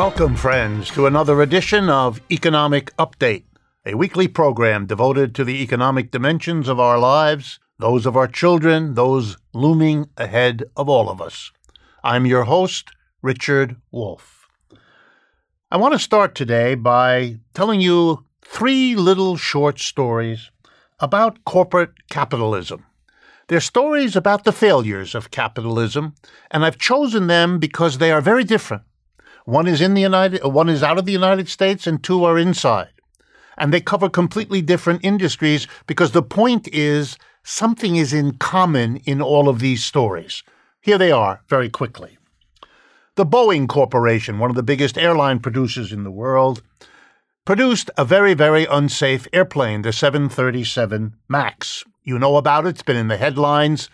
Welcome, friends, to another edition of Economic Update, a weekly program devoted to the economic dimensions of our lives, those of our children, those looming ahead of all of us. I'm your host, Richard Wolff. I want to start today by telling you 3 little short stories about corporate capitalism. They're stories about the failures of capitalism, and I've chosen them because they are very different. One is out of the United States, and 2 are inside. And they cover completely different industries because the point is something is in common in all of these stories. Here they are very quickly. The Boeing Corporation, one of the biggest airline producers in the world, produced a very, very unsafe airplane, the 737 MAX. You know about it. It's been in the headlines.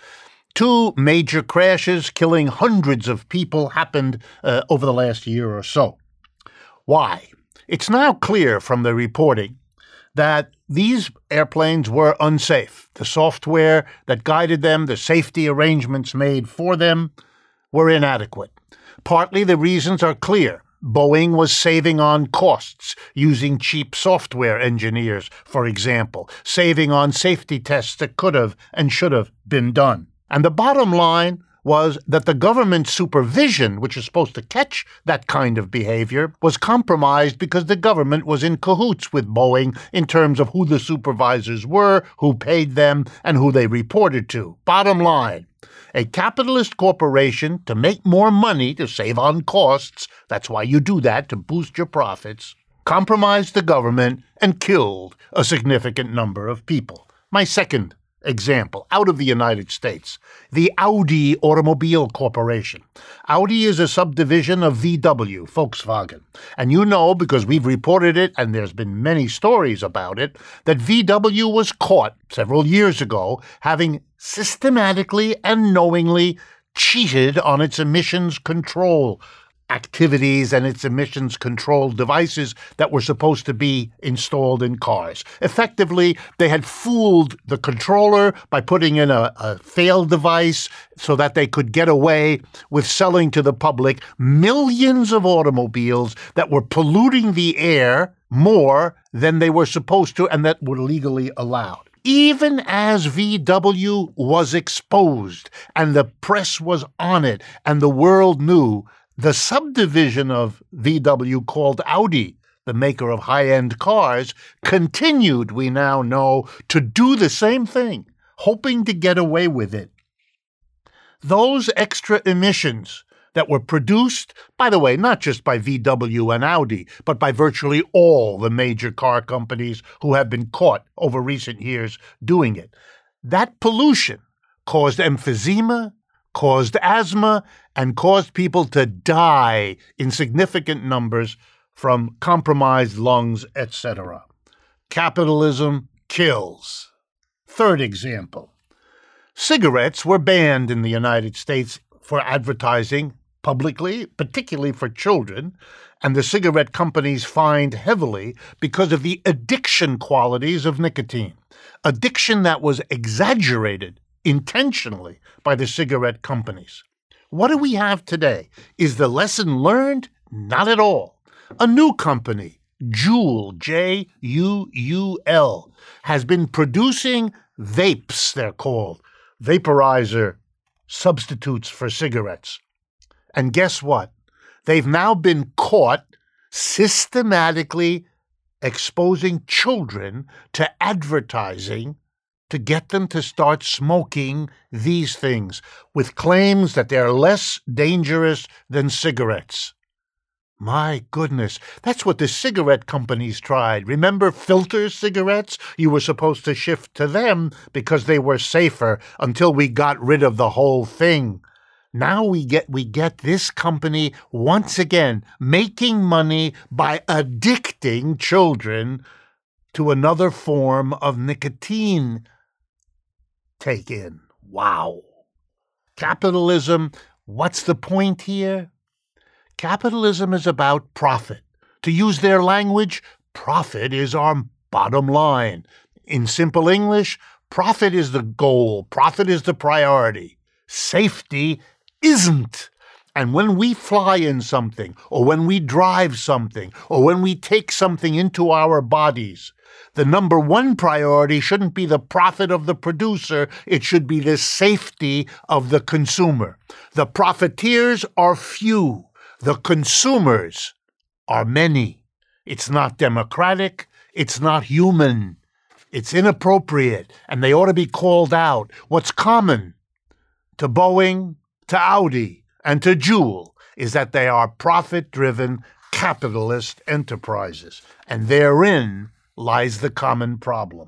2 major crashes killing hundreds of people happened over the last year or so. Why? It's now clear from the reporting that these airplanes were unsafe. The software that guided them, the safety arrangements made for them were inadequate. Partly the reasons are clear. Boeing was saving on costs, using cheap software engineers, for example, saving on safety tests that could have and should have been done. And the bottom line was that the government supervision, which is supposed to catch that kind of behavior, was compromised because the government was in cahoots with Boeing in terms of who the supervisors were, who paid them, and who they reported to. Bottom line, a capitalist corporation, to make more money, to save on costs, that's why you do that, to boost your profits, compromised the government and killed a significant number of people. My second example, out of the United States, the Audi Automobile Corporation. Audi is a subdivision of VW, Volkswagen. And you know, because we've reported it, and there's been many stories about it, that VW was caught several years ago having systematically and knowingly cheated on its emissions control activities and its emissions control devices that were supposed to be installed in cars. Effectively, they had fooled the controller by putting in a failed device so that they could get away with selling to the public millions of automobiles that were polluting the air more than they were supposed to and that were legally allowed. Even as VW was exposed and the press was on it and the world knew, the subdivision of VW called Audi, the maker of high-end cars, continued, we now know, to do the same thing, hoping to get away with it. Those extra emissions that were produced, by the way, not just by VW and Audi, but by virtually all the major car companies who have been caught over recent years doing it, that pollution caused emphysema, caused asthma, and caused people to die in significant numbers from compromised lungs, etc. Capitalism kills. Third example. Cigarettes were banned in the United States for advertising publicly, particularly for children, and the cigarette companies fined heavily because of the addiction qualities of nicotine. Addiction that was exaggerated intentionally by the cigarette companies. What do we have today? Is the lesson learned? Not at all. A new company, Juul, Juul, has been producing vapes, they're called, vaporizer substitutes for cigarettes. And guess what? They've now been caught systematically exposing children to advertising to get them to start smoking these things with claims that they're less dangerous than cigarettes. My goodness, that's what the cigarette companies tried. Remember filter cigarettes? You were supposed to shift to them because they were safer until we got rid of the whole thing. Now we get this company once again making money by addicting children to another form of nicotine take-in. Wow. Capitalism, what's the point here? Capitalism is about profit. To use their language, profit is our bottom line. In simple English, profit is the goal. Profit is the priority. Safety isn't. And when we fly in something, or when we drive something, or when we take something into our bodies, the number one priority shouldn't be the profit of the producer, it should be the safety of the consumer. The profiteers are few, the consumers are many. It's not democratic, it's not human, it's inappropriate, and they ought to be called out. What's common to Boeing, to Audi, and to Juul is that they are profit-driven capitalist enterprises, and therein lies the common problem.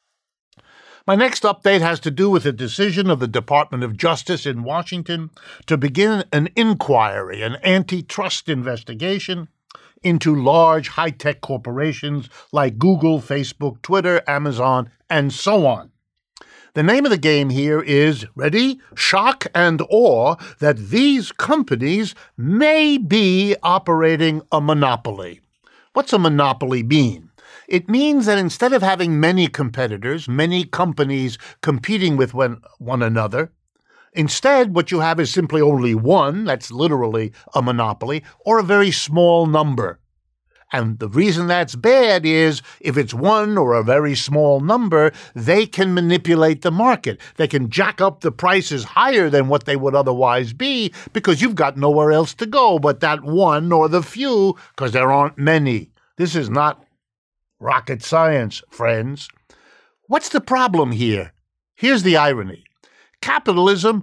My next update has to do with a decision of the Department of Justice in Washington to begin an inquiry, an antitrust investigation into large high-tech corporations like Google, Facebook, Twitter, Amazon, and so on. The name of the game here is, ready, shock and awe that these companies may be operating a monopoly. What's a monopoly mean? It means that instead of having many competitors, many companies competing with one another, instead what you have is simply only one, that's literally a monopoly, or a very small number. And the reason that's bad is if it's one or a very small number, they can manipulate the market. They can jack up the prices higher than what they would otherwise be because you've got nowhere else to go but that one or the few because there aren't many. This is not rocket science, friends. What's the problem here? Here's the irony. Capitalism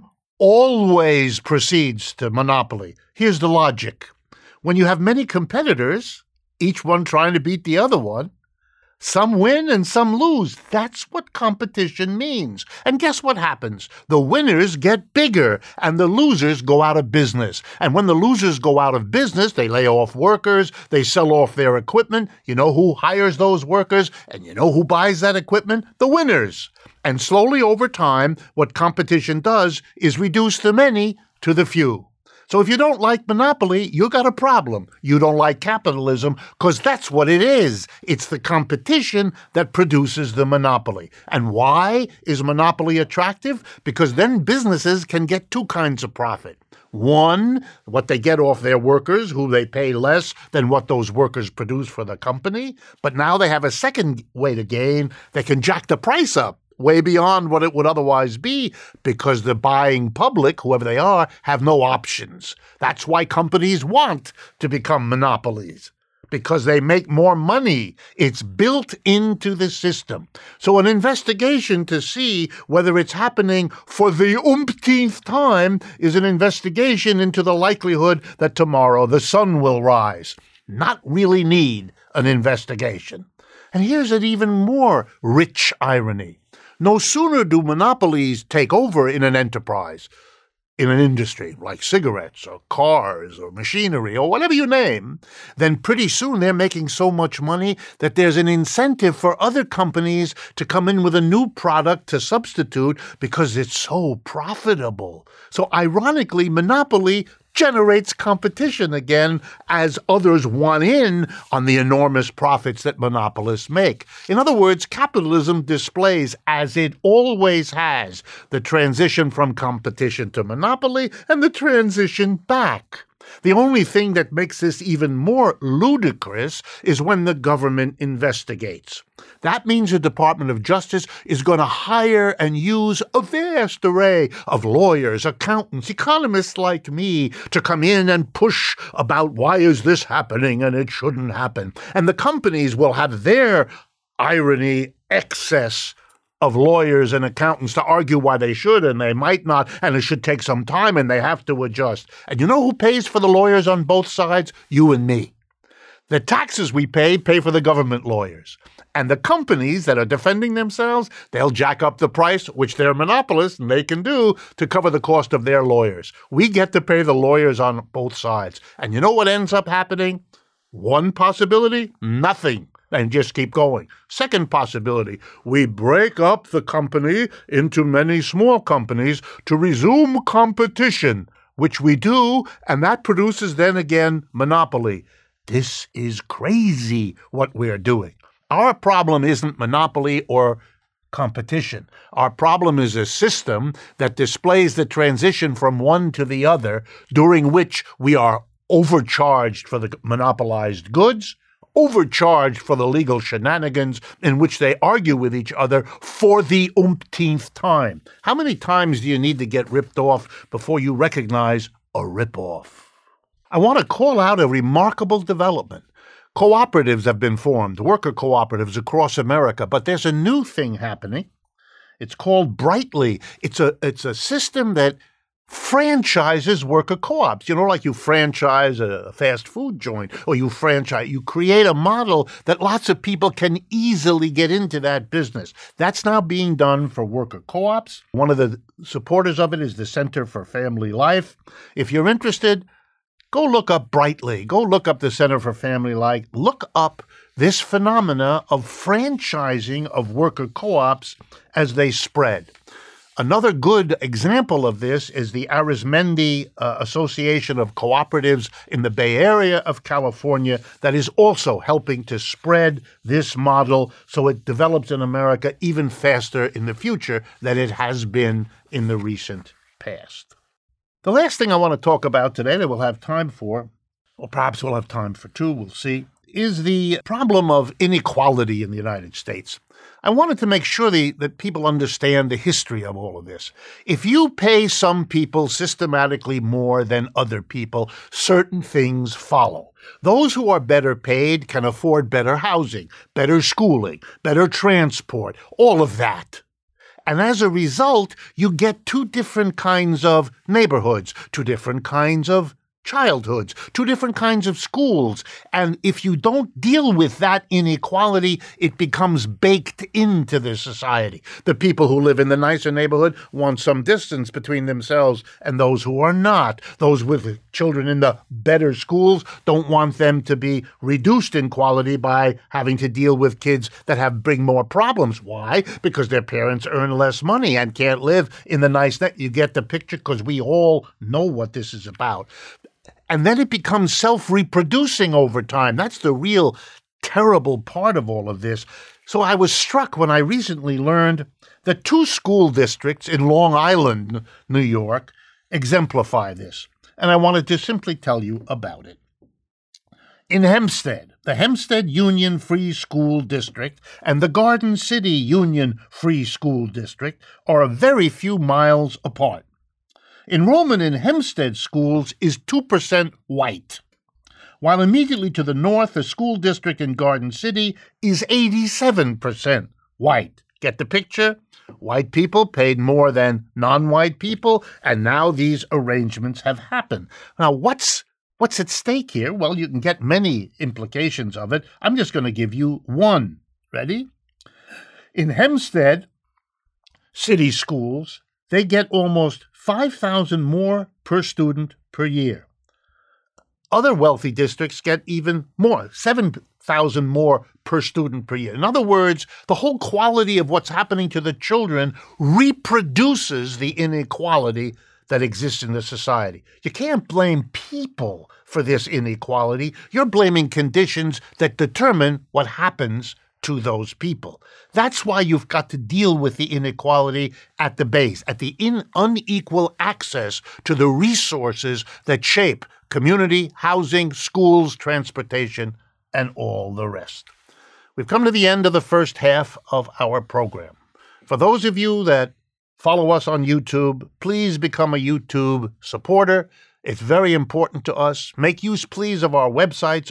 always proceeds to monopoly. Here's the logic. When you have many competitors, each one trying to beat the other one, some win and some lose. That's what competition means. And guess what happens? The winners get bigger and the losers go out of business. And when the losers go out of business, they lay off workers, they sell off their equipment. You know who hires those workers? And you know who buys that equipment? The winners. And slowly over time, what competition does is reduce the many to the few. So if you don't like monopoly, you got a problem. You don't like capitalism because that's what it is. It's the competition that produces the monopoly. And why is monopoly attractive? Because then businesses can get two kinds of profit. One, what they get off their workers, who they pay less than what those workers produce for the company. But now they have a second way to gain. They can jack the price up way beyond what it would otherwise be because the buying public, whoever they are, have no options. That's why companies want to become monopolies, because they make more money. It's built into the system. So an investigation to see whether it's happening for the umpteenth time is an investigation into the likelihood that tomorrow the sun will rise. Not really need an investigation. And here's an even more rich irony. No sooner do monopolies take over in an enterprise, in an industry like cigarettes or cars or machinery or whatever you name, then pretty soon they're making so much money that there's an incentive for other companies to come in with a new product to substitute because it's so profitable. So ironically, monopoly generates competition again as others want in on the enormous profits that monopolists make. In other words, capitalism displays, as it always has, the transition from competition to monopoly and the transition back. The only thing that makes this even more ludicrous is when the government investigates. That means the Department of Justice is going to hire and use a vast array of lawyers, accountants, economists like me to come in and push about why is this happening and it shouldn't happen. And the companies will have their irony, excess of lawyers and accountants to argue why they should and they might not, and it should take some time and they have to adjust. And you know who pays for the lawyers on both sides? You and me. The taxes we pay for the government lawyers. And the companies that are defending themselves, they'll jack up the price, which they're monopolists and they can do, to cover the cost of their lawyers. We get to pay the lawyers on both sides. And you know what ends up happening? One possibility, nothing. And just keep going. Second possibility, we break up the company into many small companies to resume competition, which we do, and that produces then again monopoly. This is crazy what we're doing. Our problem isn't monopoly or competition. Our problem is a system that displays the transition from one to the other, during which we are overcharged for the monopolized goods, overcharged for the legal shenanigans in which they argue with each other for the umpteenth time. How many times do you need to get ripped off before you recognize a ripoff? I want to call out a remarkable development. Cooperatives have been formed, worker cooperatives across America, but there's a new thing happening. It's called Brightly. It's a system that franchises worker co-ops. Like you franchise a fast food joint, or you create a model that lots of people can easily get into that business. That's now being done for worker co-ops. One of the supporters of it is the Center for Family Life. If you're interested, go look up Brightly. Go look up the Center for Family Life. Look up this phenomena of franchising of worker co-ops as they spread. Another good example of this is the Arizmendi Association of Cooperatives in the Bay Area of California that is also helping to spread this model so it develops in America even faster in the future than it has been in the recent past. The last thing I want to talk about today that we'll have time for, or perhaps we'll have time for two, we'll see, is the problem of inequality in the United States. I wanted to make sure that people understand the history of all of this. If you pay some people systematically more than other people, certain things follow. Those who are better paid can afford better housing, better schooling, better transport, all of that. And as a result, you get two different kinds of neighborhoods, two different kinds of childhoods, two different kinds of schools. And if you don't deal with that inequality, it becomes baked into the society. The people who live in the nicer neighborhood want some distance between themselves and those who are not. Those with children in the better schools don't want them to be reduced in quality by having to deal with kids that bring more problems. Why? Because their parents earn less money and can't live in the nice net. You get the picture, because we all know what this is about. And then it becomes self-reproducing over time. That's the real terrible part of all of this. So I was struck when I recently learned that 2 school districts in Long Island, New York, exemplify this. And I wanted to simply tell you about it. In Hempstead, the Hempstead Union Free School District and the Garden City Union Free School District are a very few miles apart. Enrollment in Hempstead schools is 2% white, while immediately to the north, the school district in Garden City is 87% white. Get the picture? White people paid more than non-white people, and now these arrangements have happened. Now, what's at stake here? Well, you can get many implications of it. I'm just going to give you one. Ready? In Hempstead city schools, they get almost $5,000 more per student per year. Other wealthy districts get even more, $7,000 more per student per year. In other words, the whole quality of what's happening to the children reproduces the inequality that exists in the society. You can't blame people for this inequality. You're blaming conditions that determine what happens to those people. That's why you've got to deal with the inequality at the base, at the unequal access to the resources that shape community, housing, schools, transportation, and all the rest. We've come to the end of the first half of our program. For those of you that follow us on YouTube, please become a YouTube supporter. It's very important to us. Make use, please, of our websites,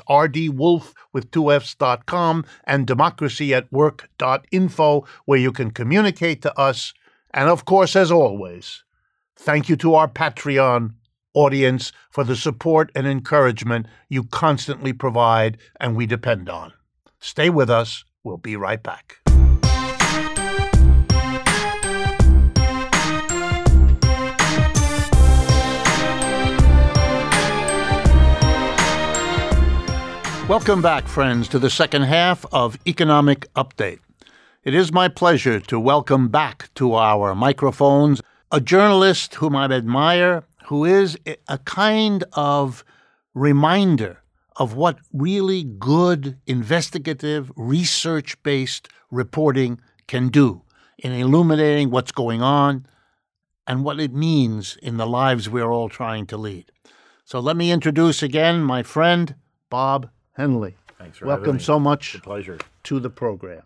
rdwolf.com and democracyatwork.info, where you can communicate to us. And of course, as always, thank you to our Patreon audience for the support and encouragement you constantly provide and we depend on. Stay with us. We'll be right back. Welcome back, friends, to the second half of Economic Update. It is my pleasure to welcome back to our microphones a journalist whom I admire, who is a kind of reminder of what really good investigative, research-based reporting can do. in illuminating what's going on and what it means in the lives we're all trying to lead. So let me introduce again my friend, Bob Henley. Thanks for having me. Welcome so much It's a pleasure. to the program.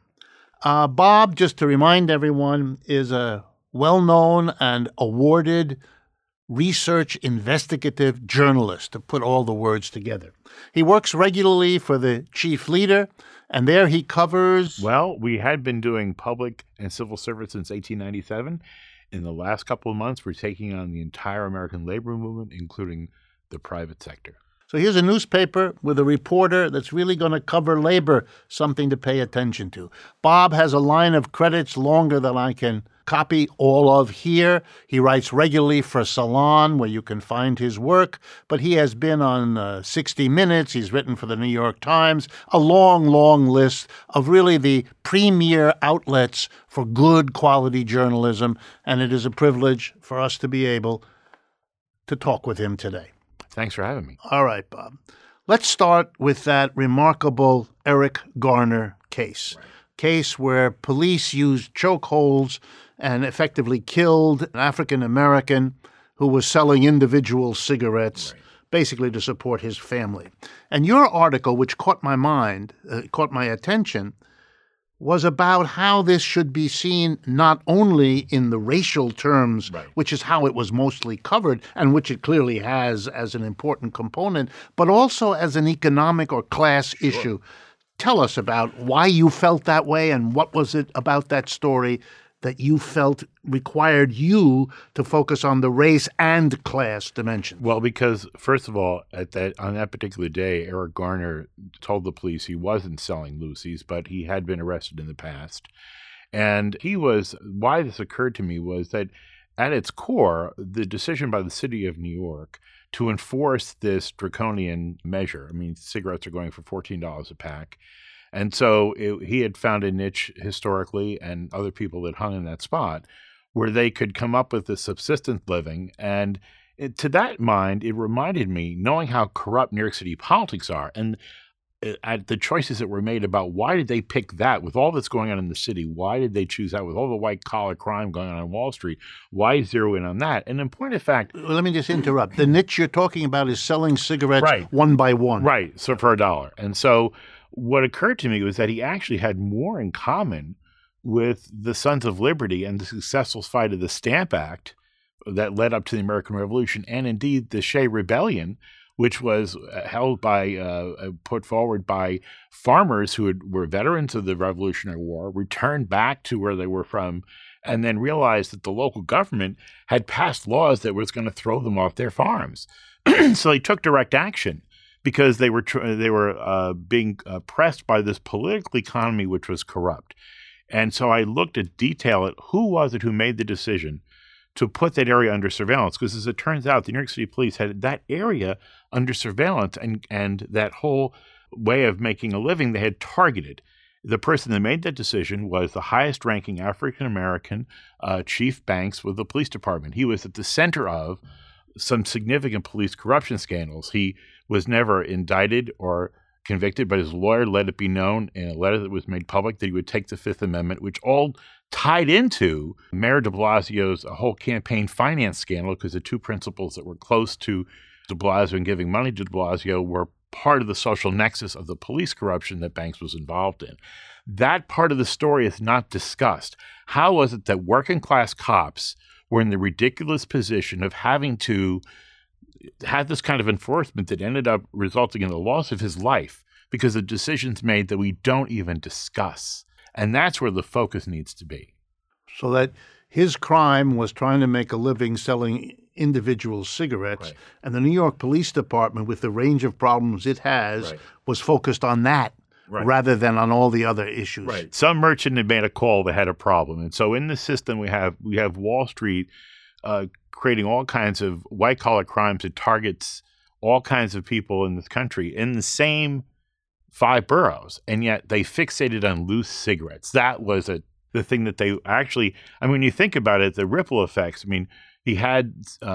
Bob, just to remind everyone, is a well-known and awarded research investigative journalist, to put all the words together. He works regularly for the chief leader, and there he covers... Well, we had been doing public and civil service since 1897. In the last couple of months, we're taking on the entire American labor movement, including the private sector. So here's a newspaper with a reporter that's really going to cover labor, something to pay attention to. Bob has a line of credits longer than I can copy all of here. He writes regularly for Salon, where you can find his work, but he has been on 60 Minutes. He's written for the New York Times, a long, long list of really the premier outlets for good quality journalism, and it is a privilege for us to be able to talk with him today. Thanks for having me. All right, Bob. Let's start with that remarkable Eric Garner case. Right. Case where police used chokeholds and effectively killed an African-American who was selling individual cigarettes, basically to support his family. And your article, which caught my attention, was about how this should be seen not only in the racial terms, which is how it was mostly covered and which it clearly has as an important component, but also as an economic or class issue. Tell us about why you felt that way and what was it about that story that you felt required you to focus on the race and class dimensions? Well, because first of all, on that particular day, Eric Garner told the police he wasn't selling loosies, but he had been arrested in the past. And why this occurred to me was that at its core, the decision by the city of New York to enforce this draconian measure, cigarettes are going for $14 a pack. And so he had found a niche historically, and other people that hung in that spot, where they could come up with a subsistence living. And to that mind, it reminded me, knowing how corrupt New York City politics are, and at the choices that were made about why did they pick that with all that's going on in the city? Why did they choose that with all the white-collar crime going on Wall Street? Why zero in on that? And in point of fact— Let me just interrupt. The niche you're talking about is selling cigarettes one by one. Right, so for $1. And so what occurred to me was that he actually had more in common with the Sons of Liberty and the successful fight of the Stamp Act that led up to the American Revolution, and indeed the Shea Rebellion, which was put forward by farmers who were veterans of the Revolutionary War, returned back to where they were from, and then realized that the local government had passed laws that was going to throw them off their farms. So they took direct action, because they were being pressed by this political economy which was corrupt. And so I looked at detail at who was it who made the decision to put that area under surveillance, because as it turns out, the New York City police had that area under surveillance, and that whole way of making a living they had targeted. The person that made that decision was the highest-ranking African-American chief banks with the police department. He was at the center of some significant police corruption scandals. He was never indicted or convicted, but his lawyer let it be known in a letter that was made public that he would take the Fifth Amendment, which all tied into Mayor de Blasio's whole campaign finance scandal, because the two principals that were close to de Blasio and giving money to de Blasio were part of the social nexus of the police corruption that Banks was involved in. That part of the story is not discussed. How was it that working class cops were in the ridiculous position of having to have this kind of enforcement that ended up resulting in the loss of his life because of decisions made that we don't even discuss? And that's where the focus needs to be. So that his crime was trying to make a living selling individual cigarettes, and the New York Police Department, with the range of problems it has, was focused on that rather than on all the other issues. Right. Some merchant had made a call that had a problem. And so in the system we have Wall Street creating all kinds of white-collar crimes that targets all kinds of people in this country in the same 5 boroughs, and yet they fixated on loose cigarettes. That was the thing that they actually— when you think about it, the ripple effects, he had,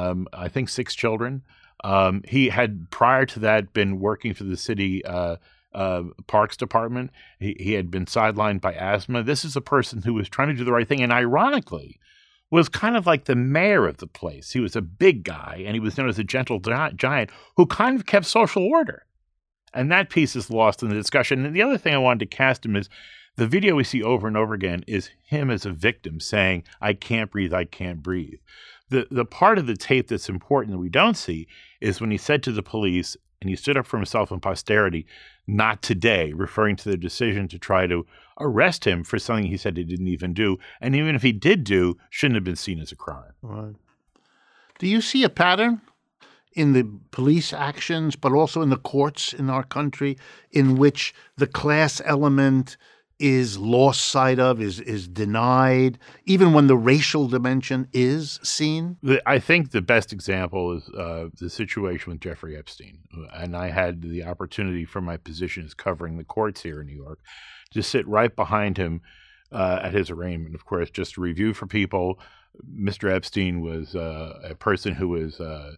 I think, 6 children. He had, prior to that, been working for the city Parks Department. He had been sidelined by asthma. This is a person who was trying to do the right thing, and ironically, was kind of like the mayor of the place. He was a big guy, and he was known as a gentle giant who kind of kept social order. And that piece is lost in the discussion. And the other thing I wanted to cast him is the video we see over and over again is him as a victim saying, I can't breathe, I can't breathe. The part of the tape that's important that we don't see is when he said to the police, and he stood up for himself in posterity, not today, referring to the decision to try to arrest him for something he said he didn't even do. And even if he did do, shouldn't have been seen as a crime. Right. Do you see a pattern in the police actions, but also in the courts in our country, in which the class element is lost sight of, is denied, even when the racial dimension is seen? I think the best example is the situation with Jeffrey Epstein. And I had the opportunity from my position as covering the courts here in New York to sit right behind him at his arraignment. Of course, just to review for people, Mr. Epstein was a person who was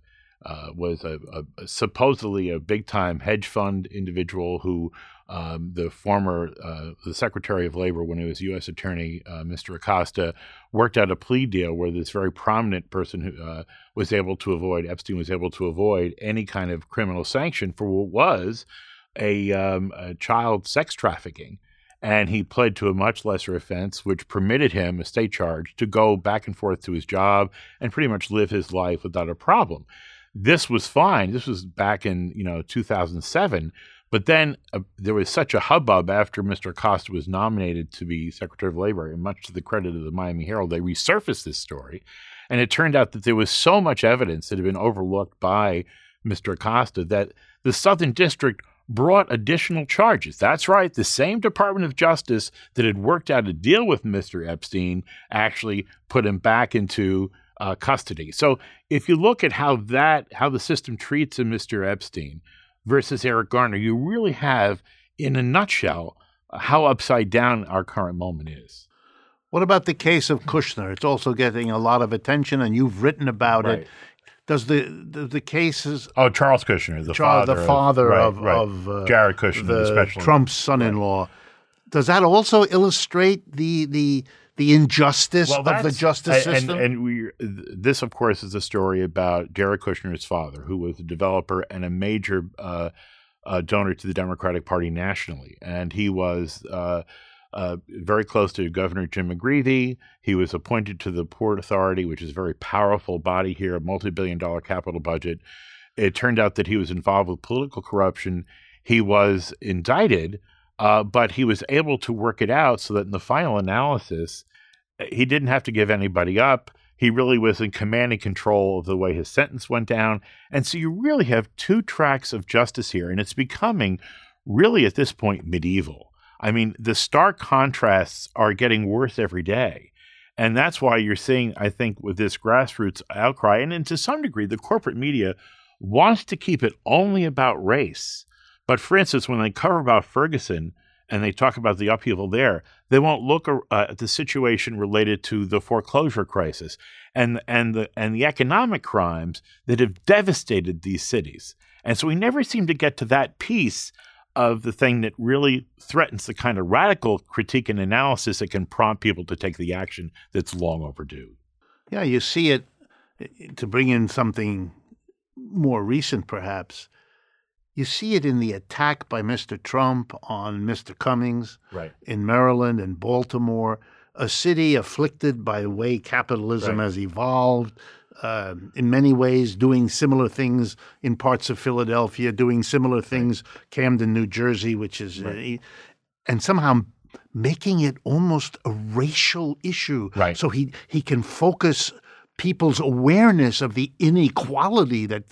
supposedly a big-time hedge fund individual who the former the Secretary of Labor, when he was U.S. Attorney, Mr. Acosta, worked out a plea deal where this very prominent person who was able to avoid, Epstein was able to avoid any kind of criminal sanction for what was a child sex trafficking. And he pled to a much lesser offense, which permitted him, a state charge, to go back and forth to his job and pretty much live his life without a problem. This was fine. This was back in 2007. But then there was such a hubbub after Mr. Acosta was nominated to be Secretary of Labor, and much to the credit of the Miami Herald, they resurfaced this story. And it turned out that there was so much evidence that had been overlooked by Mr. Acosta that the Southern District brought additional charges. That's right. The same Department of Justice that had worked out a deal with Mr. Epstein actually put him back into custody. So if you look at how the system treats a Mr. Epstein versus Eric Garner, you really have, in a nutshell, how upside down our current moment is. What about the case of Kushner? It's also getting a lot of attention, and you've written about it. Does the cases? Oh, Charles Kushner, the father of Jared Kushner, Trump's son-in-law. Right. Does that also illustrate the injustice of the justice system? And this, of course, is a story about Jared Kushner's father, who was a developer and a major donor to the Democratic Party nationally. And he was very close to Governor Jim McGreevey. He was appointed to the Port Authority, which is a very powerful body here, a multi-billion-dollar capital budget. It turned out that he was involved with political corruption. He was indicted, but he was able to work it out so that in the final analysis, he didn't have to give anybody up. He really was in command and control of the way his sentence went down. And so you really have two tracks of justice here, and it's becoming really at this point medieval. I mean, the stark contrasts are getting worse every day. And that's why you're seeing, I think, with this grassroots outcry, and to some degree, the corporate media wants to keep it only about race. But for instance, when they cover about Ferguson and they talk about the upheaval there, they won't look at the situation related to the foreclosure crisis and the economic crimes that have devastated these cities. And so we never seem to get to that piece of the thing that really threatens the kind of radical critique and analysis that can prompt people to take the action that's long overdue. Yeah, you see it, to bring in something more recent perhaps, you see it in the attack by Mr. Trump on Mr. Cummings in Maryland and Baltimore, a city afflicted by the way capitalism has evolved, in many ways doing similar things in parts of Philadelphia, doing similar things, Camden, New Jersey, which is, and somehow making it almost a racial issue. So he can focus people's awareness of the inequality that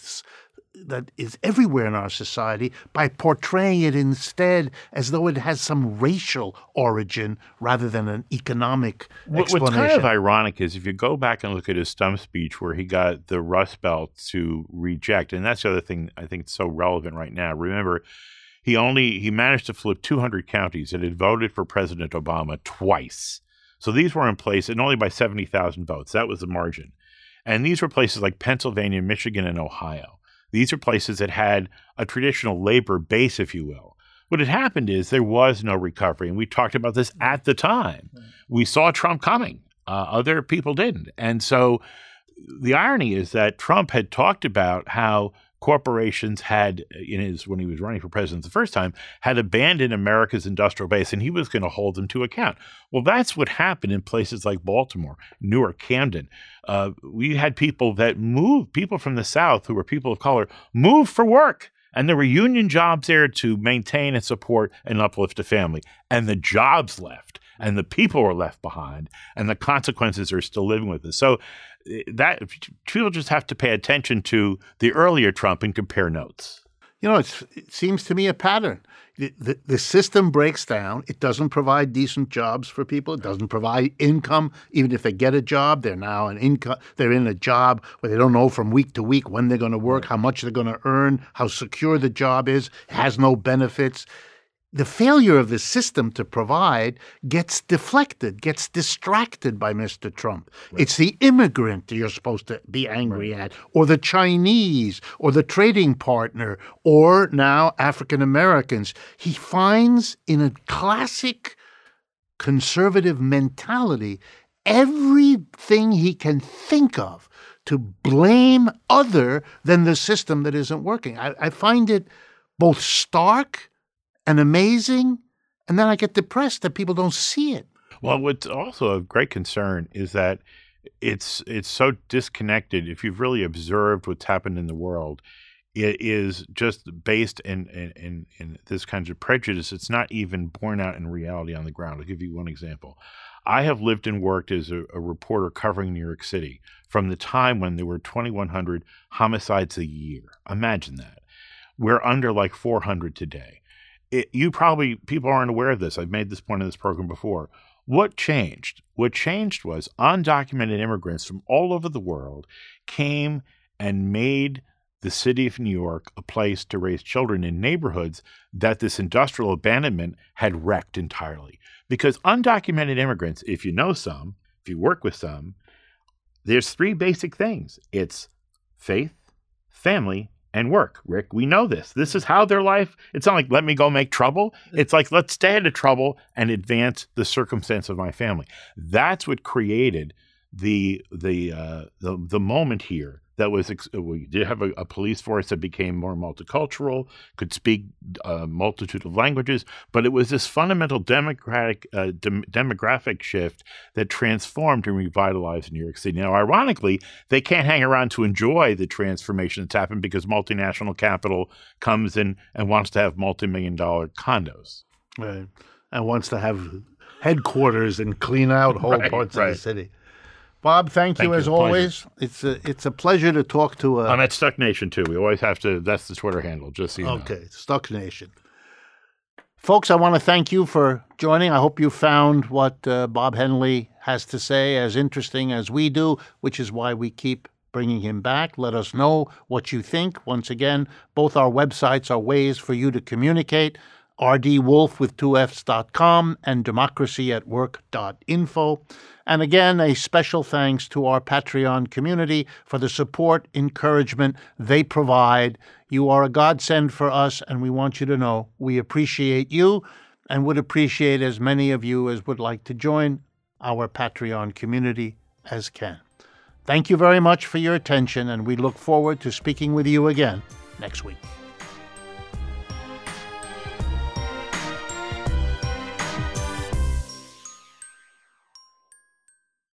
is everywhere in our society by portraying it instead as though it has some racial origin rather than an economic explanation. What's kind of ironic is if you go back and look at his stump speech where he got the Rust Belt to reject, and that's the other thing I think is so relevant right now. Remember, he managed to flip 200 counties that had voted for President Obama twice. So these were in place, and only by 70,000 votes. That was the margin. And these were places like Pennsylvania, Michigan, and Ohio. These are places that had a traditional labor base, if you will. what had happened is there was no recovery. And we talked about this at the time. We saw Trump coming. Other people didn't. And so the irony is that Trump had talked about how corporations had, when he was running for president the first time, had abandoned America's industrial base, and he was going to hold them to account. Well, that's what happened in places like Baltimore, Newark, Camden. We had people that moved, people from the South who were people of color, moved for work. And there were union jobs there to maintain and support and uplift a family. And the jobs left, and the people were left behind, and the consequences are still living with us. So that people just have to pay attention to the earlier Trump and compare notes. It seems to me a pattern. The system breaks down. It doesn't provide decent jobs for people. It doesn't provide income. Even if they get a job, they're now they're in a job where they don't know from week to week when they're going to work, how much they're going to earn, how secure the job is. It has no benefits. The failure of the system to provide gets deflected, gets distracted by Mr. Trump. Right. It's the immigrant that you're supposed to be angry at, or the Chinese, or the trading partner, or now African Americans. He finds in a classic conservative mentality everything he can think of to blame other than the system that isn't working. I find it both stark and amazing, and then I get depressed that people don't see it. Well, what's also of great concern is that it's so disconnected. If you've really observed what's happened in the world, it is just based in this kind of prejudice. It's not even borne out in reality on the ground. I'll give you one example. I have lived and worked as a reporter covering New York City from the time when there were 2,100 homicides a year. Imagine that. We're under like 400 today. People aren't aware of this. I've made this point in this program before. What changed? What changed was undocumented immigrants from all over the world came and made the city of New York a place to raise children in neighborhoods that this industrial abandonment had wrecked entirely. Because undocumented immigrants, if you know some, if you work with some, there's three basic things. It's faith, family, and work. Rick, we know this. This is how their life, it's not like, let me go make trouble. It's like, let's stay out of trouble and advance the circumstance of my family. That's what created the moment here that was, we did have a police force that became more multicultural, could speak a multitude of languages, but it was this fundamental demographic shift that transformed and revitalized New York City. Now, ironically, they can't hang around to enjoy the transformation that's happened because multinational capital comes in and wants to have multi-million-dollar condos. Right. And wants to have headquarters and clean out whole parts of the city. Bob, thank you as always. It's a pleasure to talk to on at Stuck Nation too. We always have to. That's the Twitter handle. Just so you know. Okay, Stuck Nation. Folks, I want to thank you for joining. I hope you found what Bob Henley has to say as interesting as we do, which is why we keep bringing him back. Let us know what you think. Once again, both our websites are ways for you to communicate. rdwolf.com and democracyatwork.info. And again, a special thanks to our Patreon community for the support, encouragement they provide. You are a godsend for us, and we want you to know we appreciate you and would appreciate as many of you as would like to join our Patreon community as can. Thank you very much for your attention, and we look forward to speaking with you again next week.